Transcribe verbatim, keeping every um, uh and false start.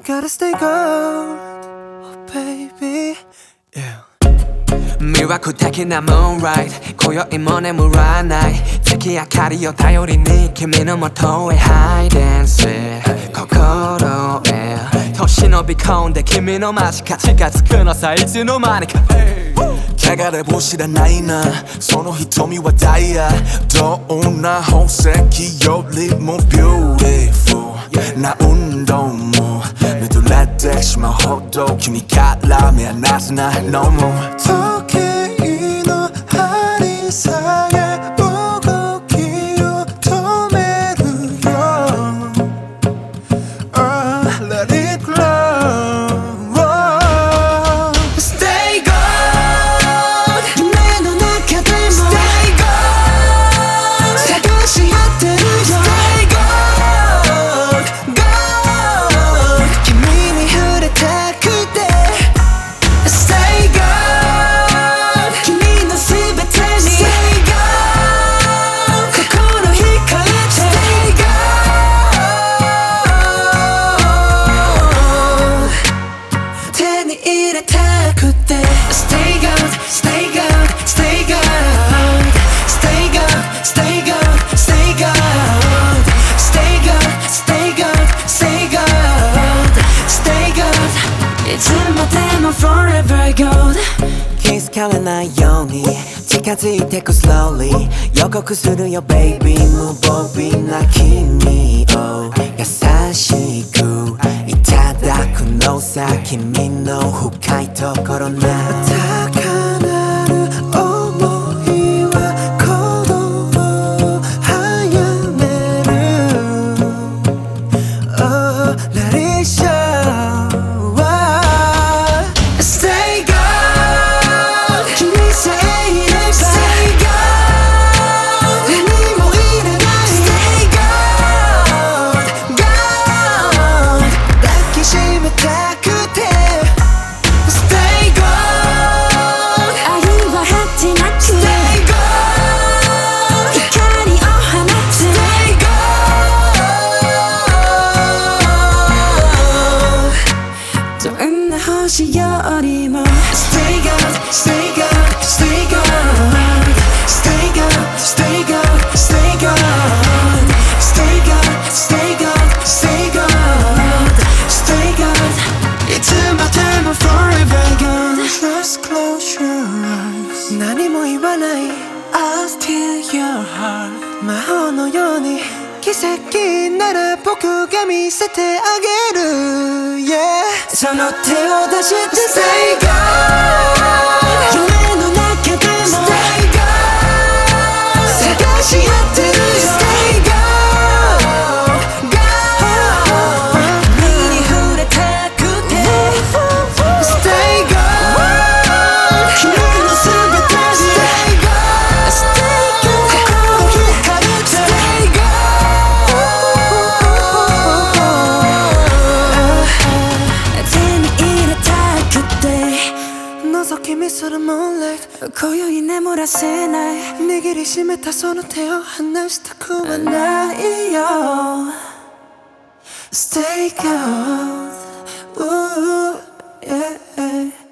Gotta stay gold, oh baby, yeah. 魅惑的なムーンライト今宵も眠らない月明かりを頼りに君の元へハイデンス心へと忍び込んで君の間近近づくのさいつの間にか汚れも知らないなその瞳はダイヤどんな宝石よりもビューティフルな運動も見とれてしまうほど君から目離せないのも時計の針さえ動きを止めるよ Oh, let it glow Stay gold 夢の中でも Stay gold 探し合ってるよ Stay gold gold 君に触れたくて Stay gold 君のすべてに Stay gold 心惹かれて Stay gold 手に入れたくて Stay gold, stay gold, stay gold Stay gold, stay gold, stay gold Stay gold, stay gold, stay gold Stay gold いつまでも forever gold 気づかれないように近づいてく slowly 予告するよ baby 無防備な君を優しくいただくのさ君の深いところな高鳴る想いは鼓動を早める Oh, let it show Stay gold 君さえいれば Stay gold 何もいらない Stay gold gold 抱きしめたくて Stay gold 愛は果てなく Stay gold 光を放つ Stay gold どんな星よりも Stay gold, stay gold, stay gold Stay gold, stay gold, stay gold Stay gold, stay gold, stay gold Stay gold いつまでも forever gold Just close your eyes 何も言わない I'll steal your heart 魔法のように奇跡なら僕が見せてあげる Yeah その手を出して Stay gold 夢の中でも Stay gold 探し合ってるよ Stay gold gold 君に触れたくて Stay gold 君のすべてに Stay gold Stay gold 心惹かれて Stay gold 手に入れたくて覗き見する moonlight 今宵眠らせない握りしめたその手を離したくはないよ Stay gold Ooh, yeah